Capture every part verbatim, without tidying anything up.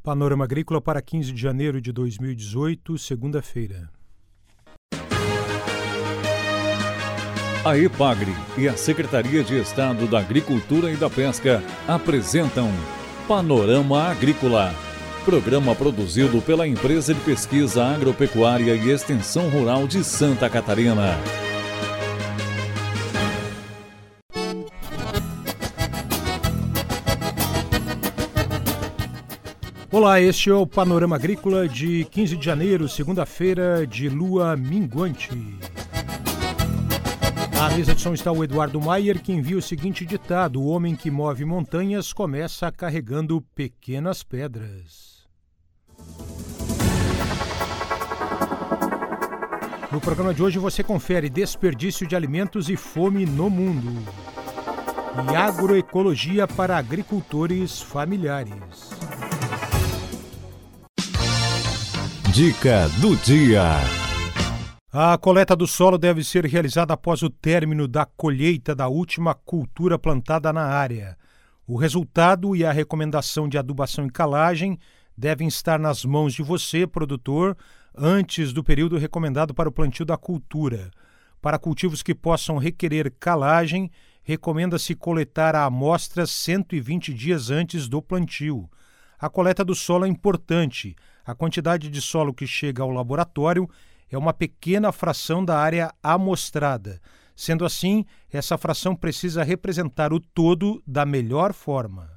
Panorama Agrícola para quinze de janeiro de dois mil e dezoito, segunda-feira. A EPAGRE e a Secretaria de Estado da Agricultura e da Pesca apresentam Panorama Agrícola, programa produzido pela Empresa de Pesquisa Agropecuária e Extensão Rural de Santa Catarina. Olá, este é o Panorama Agrícola de quinze de janeiro, segunda-feira, de lua minguante. Na mesa de som está o Eduardo Maier, que envia o seguinte ditado: o homem que move montanhas começa carregando pequenas pedras. No programa de hoje você confere desperdício de alimentos e fome no mundo. E agroecologia para agricultores familiares. Dica do dia. A coleta do solo deve ser realizada após o término da colheita da última cultura plantada na área. O resultado e a recomendação de adubação e calagem devem estar nas mãos de você, produtor, antes do período recomendado para o plantio da cultura. Para cultivos que possam requerer calagem, recomenda-se coletar a amostra cento e vinte dias antes do plantio. A coleta do solo é importante. A quantidade de solo que chega ao laboratório é uma pequena fração da área amostrada. Sendo assim, essa fração precisa representar o todo da melhor forma.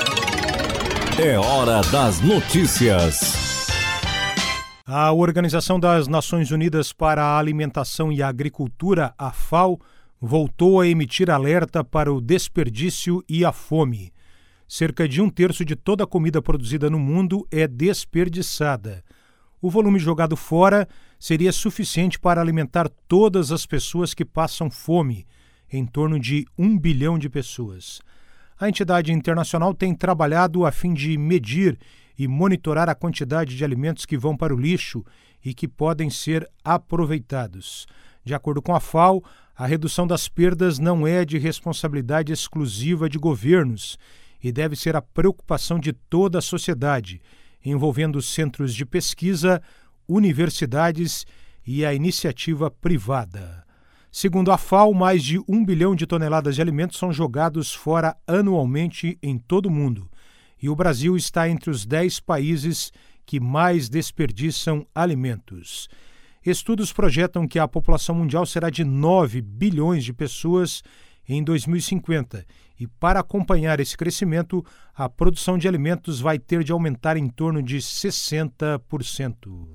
É hora das notícias. A Organização das Nações Unidas para a Alimentação e a Agricultura, a FAO, voltou a emitir alerta para o desperdício e a fome. Cerca de um terço de toda a comida produzida no mundo é desperdiçada. O volume jogado fora seria suficiente para alimentar todas as pessoas que passam fome, em torno de um bilhão de pessoas. A entidade internacional tem trabalhado a fim de medir e monitorar a quantidade de alimentos que vão para o lixo e que podem ser aproveitados. De acordo com a FAO, a redução das perdas não é de responsabilidade exclusiva de governos e deve ser a preocupação de toda a sociedade, envolvendo centros de pesquisa, universidades e a iniciativa privada. Segundo a FAO, mais de um bilhão de toneladas de alimentos são jogados fora anualmente em todo o mundo, e o Brasil está entre os dez países que mais desperdiçam alimentos. Estudos projetam que a população mundial será de nove bilhões de pessoas em dois mil e cinquenta, e para acompanhar esse crescimento, a produção de alimentos vai ter de aumentar em torno de sessenta por cento.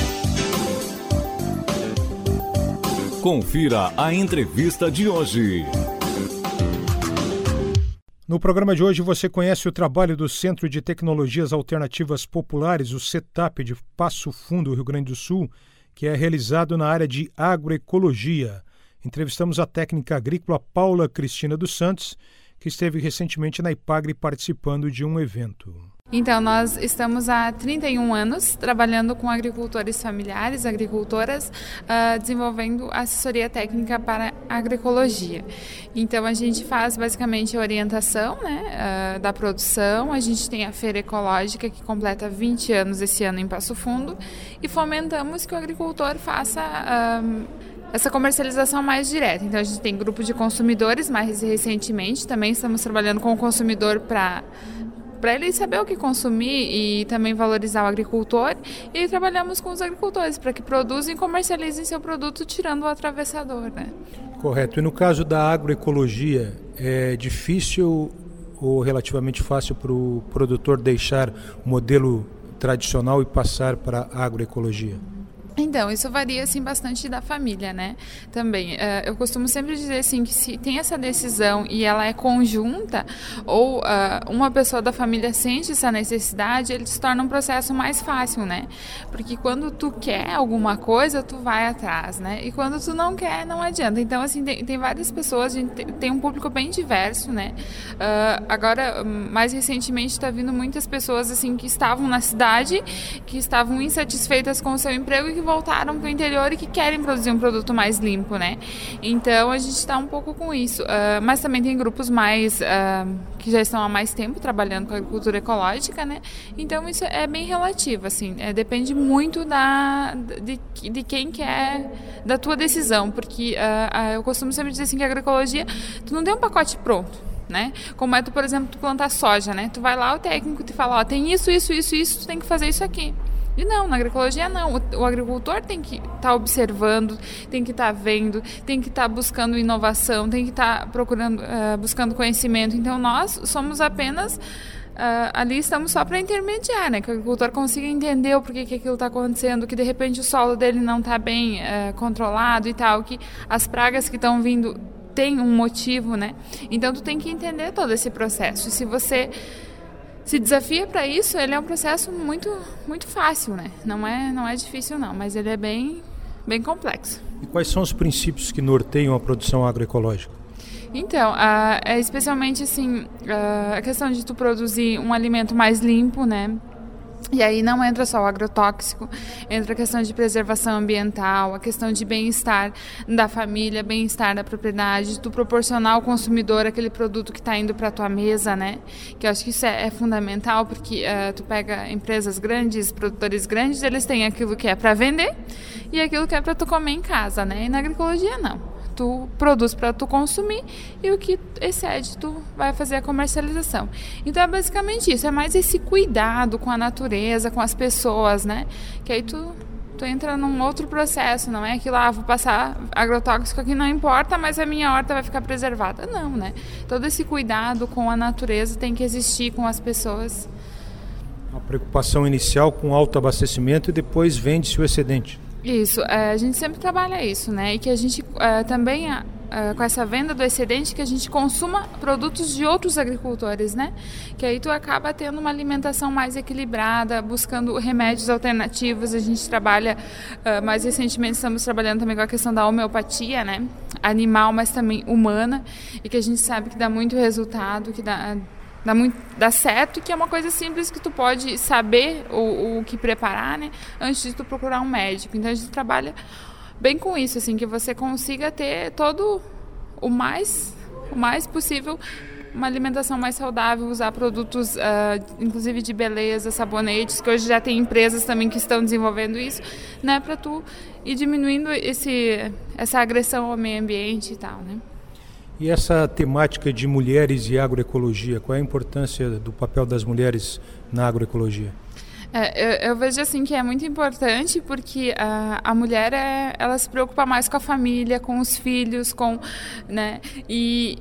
Confira a entrevista de hoje. No programa de hoje você conhece o trabalho do Centro de Tecnologias Alternativas Populares, o CETAP, de Passo Fundo, Rio Grande do Sul, que é realizado na área de agroecologia. Entrevistamos a técnica agrícola Paula Cristina dos Santos, que esteve recentemente na EPAGRE participando de um evento. Então, nós estamos há trinta e um anos trabalhando com agricultores familiares, agricultoras, uh, desenvolvendo assessoria técnica para agroecologia. Então, a gente faz basicamente a orientação, né, uh, da produção, a gente tem a Feira Ecológica, que completa vinte anos esse ano em Passo Fundo, e fomentamos que o agricultor faça Uh, essa comercialização mais direta. Então, a gente tem grupo de consumidores, mais recentemente também estamos trabalhando com o consumidor para para ele saber o que consumir e também valorizar o agricultor. E trabalhamos com os agricultores para que produzam e comercializem seu produto tirando o atravessador, né? Correto. E no caso da agroecologia, é difícil ou relativamente fácil para o produtor deixar o modelo tradicional e passar para a agroecologia? Então, isso varia assim, bastante da família, né? Também, uh, eu costumo sempre dizer assim, que se tem essa decisão e ela é conjunta, ou uh, uma pessoa da família sente essa necessidade, ele se torna um processo mais fácil, né? Porque quando tu quer alguma coisa, tu vai atrás, né? E quando tu não quer, não adianta. Então, assim, tem, tem várias pessoas, a gente tem um público bem diverso, né? Uh, agora, mais recentemente, está vindo muitas pessoas, assim, que estavam na cidade, que estavam insatisfeitas com o seu emprego e que voltaram para o interior e que querem produzir um produto mais limpo, né? Então a gente está um pouco com isso, uh, mas também tem grupos mais uh, que já estão há mais tempo trabalhando com a agricultura ecológica, né? Então isso é bem relativo, assim, é, depende muito da, de, de quem quer, da tua decisão, porque uh, uh, eu costumo sempre dizer assim que a agroecologia, tu não tem um pacote pronto. Né? Como é tu, por exemplo, tu plantar soja, né? Tu vai lá, o técnico te fala, ó, tem isso, isso, isso, isso, tu tem que fazer isso aqui. E não, na agroecologia não, o, o agricultor tem que estar tá observando, tem que estar tá vendo, tem que estar tá buscando inovação, tem que estar tá procurando, uh, buscando conhecimento. Então nós somos apenas, uh, ali estamos só para intermediar, né? Que o agricultor consiga entender o porquê que aquilo está acontecendo, que de repente o solo dele não está bem uh, controlado e tal, que as pragas que estão vindo tem um motivo, né? Então tu tem que entender todo esse processo. E se você se desafia para isso, ele é um processo muito, muito fácil, né? Não é, não é difícil não, mas ele é bem, bem complexo. E quais são os princípios que norteiam a produção agroecológica? Então, uh, é especialmente assim, uh, a questão de tu produzir um alimento mais limpo, né? E aí não entra só o agrotóxico, entra a questão de preservação ambiental, a questão de bem-estar da família, bem-estar da propriedade, de tu proporcionar ao consumidor aquele produto que está indo para a tua mesa, né? Que eu acho que isso é, é fundamental, porque uh, tu pega empresas grandes, produtores grandes, eles têm aquilo que é para vender e aquilo que é para tu comer em casa, né? E na agroecologia não. Tu produz para tu consumir e o que excede tu vai fazer a comercialização. Então é basicamente isso, é mais esse cuidado com a natureza, com as pessoas, né? Que aí tu, tu entra num outro processo, não é aquilo, ah, vou passar agrotóxico aqui, não importa, mas a minha horta vai ficar preservada. Não, né? Todo esse cuidado com a natureza tem que existir com as pessoas. A preocupação inicial com autoabastecimento e depois vende-se o excedente. Isso, a gente sempre trabalha isso, né? E que a gente uh, também, uh, com essa venda do excedente, que a gente consuma produtos de outros agricultores, né? Que aí tu acaba tendo uma alimentação mais equilibrada, buscando remédios alternativos. A gente trabalha, uh, mais recentemente estamos trabalhando também com a questão da homeopatia, né? Animal, mas também humana, e que a gente sabe que dá muito resultado, que dá... Dá, muito, dá certo, e que é uma coisa simples que tu pode saber o, o que preparar, né, antes de tu procurar um médico. Então a gente trabalha bem com isso, assim, que você consiga ter todo o mais, o mais possível uma alimentação mais saudável, usar produtos, uh, inclusive de beleza, sabonetes, que hoje já tem empresas também que estão desenvolvendo isso, né, para tu ir diminuindo esse, essa agressão ao meio ambiente e tal, né. E essa temática de mulheres e agroecologia, qual é a importância do papel das mulheres na agroecologia? É, eu, eu vejo assim que é muito importante, porque a, a mulher é, ela se preocupa mais com a família, com os filhos, com, né, e,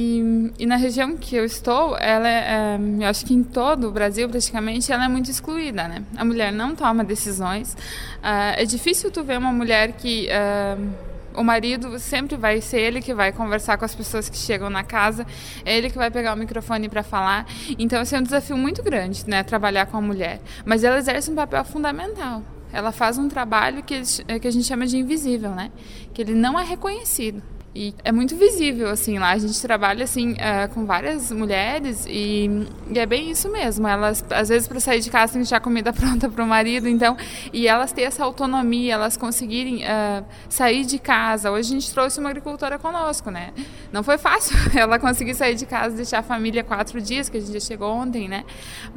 e, e na região que eu estou, ela é, é, eu acho que em todo o Brasil praticamente ela é muito excluída, né? A mulher não toma decisões, uh, é difícil tu ver uma mulher que uh, o marido sempre vai ser ele que vai conversar com as pessoas que chegam na casa, é ele que vai pegar o microfone para falar. Então, esse é um desafio muito grande, né, trabalhar com a mulher. Mas ela exerce um papel fundamental. Ela faz um trabalho que, eles, que a gente chama de invisível, né, que ele não é reconhecido. E é muito visível, assim, lá a gente trabalha, assim, uh, com várias mulheres e, e é bem isso mesmo. Elas, às vezes, para sair de casa, tem que deixar comida pronta para o marido, então, e elas têm essa autonomia, elas conseguirem uh, sair de casa. Hoje a gente trouxe uma agricultora conosco, né? Não foi fácil ela conseguir sair de casa e deixar a família quatro dias, que a gente já chegou ontem, né?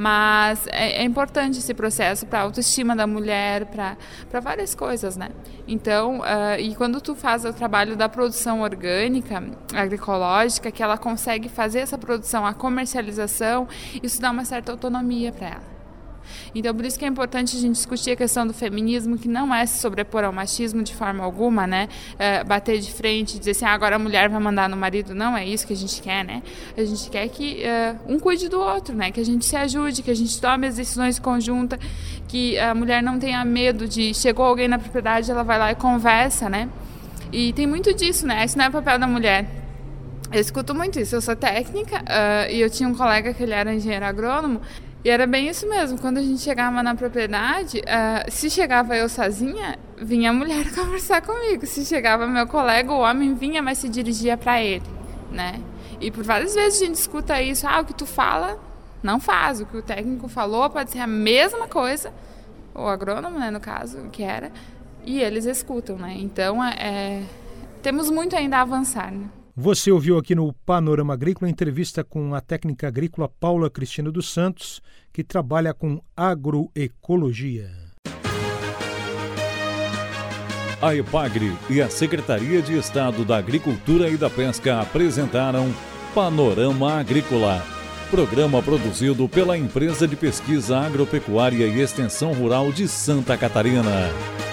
Mas é, é importante esse processo para a autoestima da mulher, para várias coisas, né? Então, uh, e quando tu faz o trabalho da produção orgânica, agroecológica, que ela consegue fazer essa produção, a comercialização, isso dá uma certa autonomia para ela. Então, por isso que é importante a gente discutir a questão do feminismo, que não é se sobrepor ao machismo de forma alguma, né? É, bater de frente, dizer assim, ah, agora a mulher vai mandar no marido. Não é isso que a gente quer, né? A gente quer que uh, um cuide do outro, né? Que a gente se ajude, que a gente tome as decisões conjuntas, que a mulher não tenha medo de, chegou alguém na propriedade, ela vai lá e conversa, né? E tem muito disso, né? Isso não é papel da mulher. Eu escuto muito isso. Eu sou técnica uh, e eu tinha um colega que ele era engenheiro agrônomo e era bem isso mesmo. Quando a gente chegava na propriedade, uh, se chegava eu sozinha, vinha a mulher conversar comigo. Se chegava meu colega, o homem vinha, mas se dirigia para ele, né? E por várias vezes a gente escuta isso. Ah, o que tu fala, não faz. O que o técnico falou pode ser a mesma coisa, o agrônomo, né, no caso, que era, e eles escutam, né? Então, é, temos muito ainda a avançar, né? Você ouviu aqui no Panorama Agrícola a entrevista com a técnica agrícola Paula Cristina dos Santos, que trabalha com agroecologia. A EPAGRE e a Secretaria de Estado da Agricultura e da Pesca apresentaram Panorama Agrícola, programa produzido pela Empresa de Pesquisa Agropecuária e Extensão Rural de Santa Catarina.